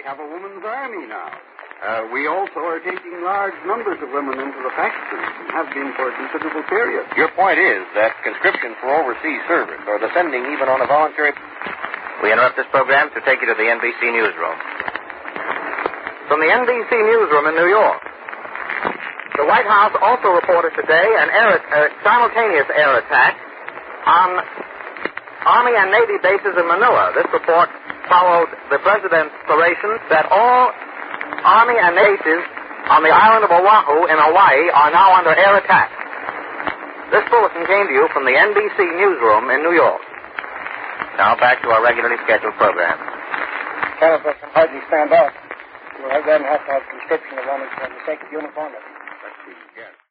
have a women's army now. We also are taking large numbers of women into the factories and have been for a considerable period. Your point is that conscription for overseas service, or the sending even on a voluntary... We interrupt this program to take you to the NBC newsroom. From the NBC newsroom in New York. The White House also reported today an simultaneous air attack on Army and Navy bases in Manila. This report followed the President's declaration that all Army and Navy bases on the island of Oahu in Hawaii are now under air attack. This bulletin came to you from the NBC newsroom in New York. Now back to our regularly scheduled program. Some of us can hardly stand up. We'll then have to have conscription of women for the sake of uniformity.